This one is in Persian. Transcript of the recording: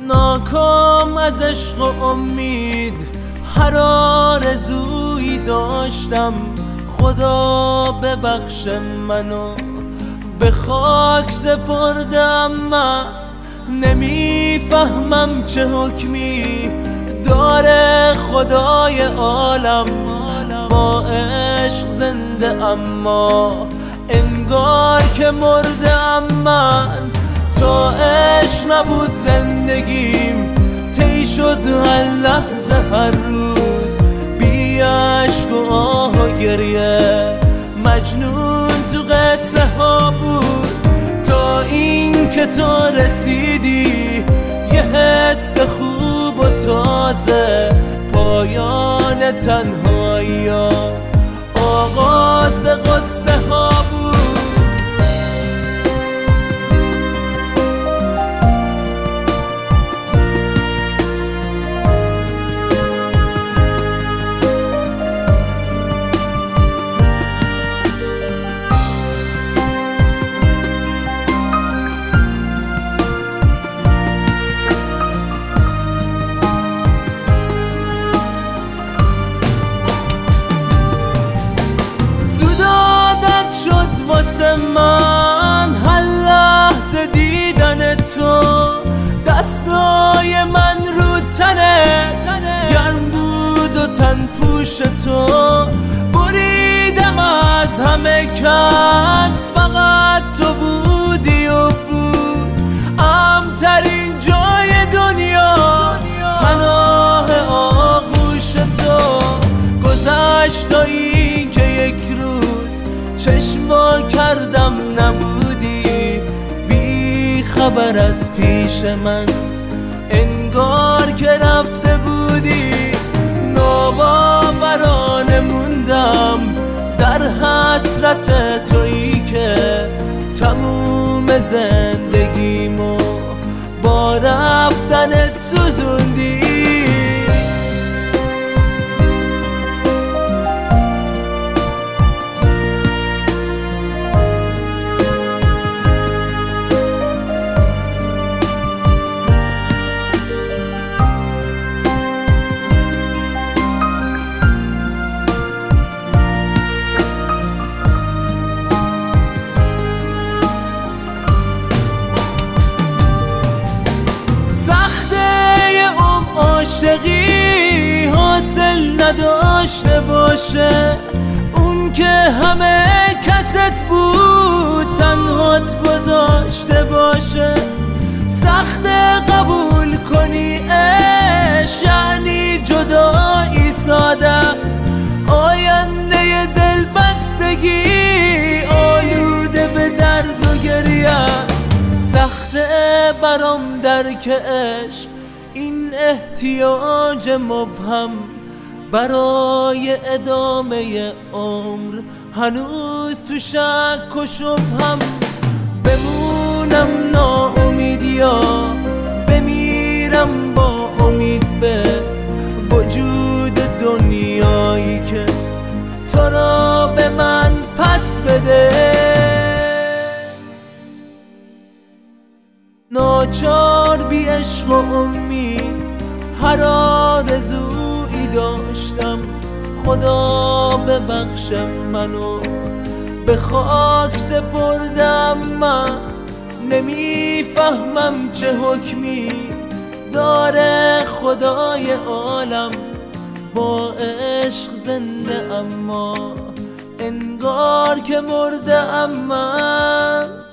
ناکام از عشق و امید هر آرزویی داشتم. خدا ببخش منو به خاک سپردم. من نمیفهمم چه حکمی داره خدای عالم. با عشق زنده اما انگار که مردم. من تا عشق نبود زندگیم طی شد هر لحظه هر روز بی عشق و آه و گریه. مجنون تو قصه ها بود تا این که تو رسیدی. یه حس خوب و تازه پایان تنهایی ها آغاز قصه ها بود. واسه من هر لحظه دیدن تو. دستای من رو تنت گرم بود و تن پوش تو. بریدم از همه کس فقط تو بودی و بود امترین جای دنیا پناه آغوش تو. گذشت تا این که یک روز چشما کردم نبودی بی خبر از پیش من انگار که رفته بودی. ناباورانه موندم در حسرت تویی که تموم زندگیمو با رفتنت سوزوندی. عاشقی حاصل نداشته باشه اون که همه کست بود تنهات گذاشته باشه. سخت قبول کنی عشق یعنی جدایی ساده است. آینده دل بستگی آلوده به درد و گریه است. سخت برام درک عشق این احتیاج مبهم برای ادامه عمر هنوز تو شک و شبهم. بمونم ناامید یا بمیرم با امید به وجود دنیایی که تو را به من پس بده. ناچار بی عشق و امید هر آرزویی داشتم. خدا ببخش منو به خاک سپردم. من نمیفهمم چه حکمی داره خدای عالم. با عشق زنده اما انگار که مرده ام. من